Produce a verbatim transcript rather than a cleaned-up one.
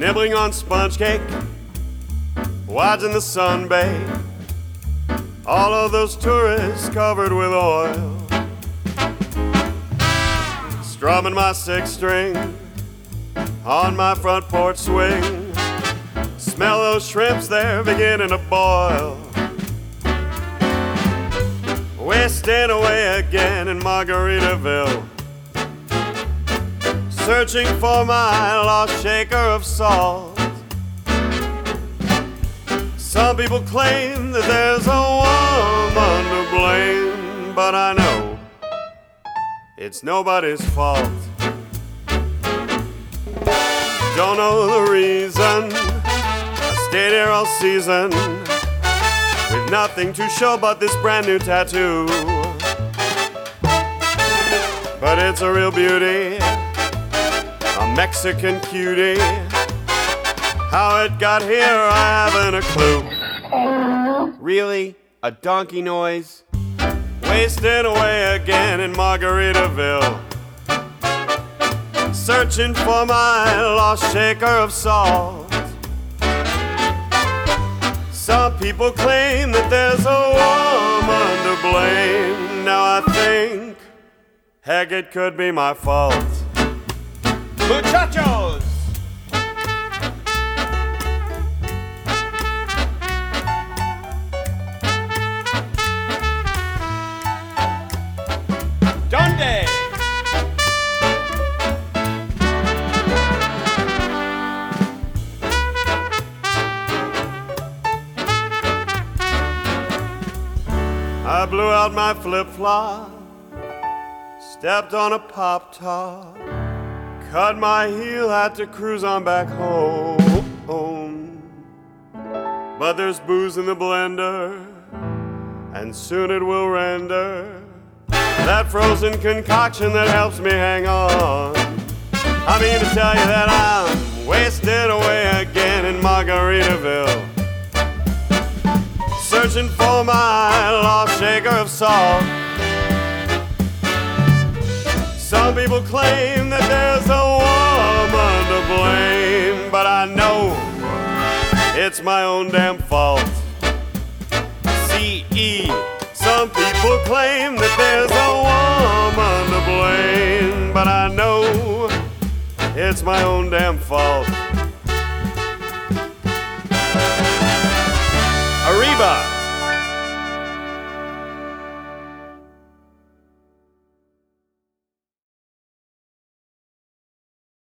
nibbling on sponge cake, watching the sun bathe. All of those tourists covered with oil, strumming my six string on my front porch swing. Smell those shrimps, they're beginning to boil. Wasting away again in Margaritaville, searching for my lost shaker of salt. Some people claim that there's a woman to blame, but I know it's nobody's fault. Don't know the reason I stayed here all season with nothing to show but this brand new tattoo. But it's a real beauty, a Mexican cutie. How it got here, I haven't a clue. Really? A donkey noise? Wasting away again in Margaritaville, searching for my lost shaker of salt. Some people claim that there's a woman to blame. Now I think, heck, it could be my fault. Muchachos! Donde? I blew out my flip-flop, stepped on a pop-top, cut my heel, had to cruise on back home. But there's booze in the blender, and soon it will render that frozen concoction that helps me hang on. I mean to tell you that I'm wasting away again in Margaritaville, searching for my lost shaker of salt. Some people claim that there's a woman to blame, but I know it's my own damn fault. C E Some people claim that there's a woman to blame, but I know it's my own damn fault. Arriba!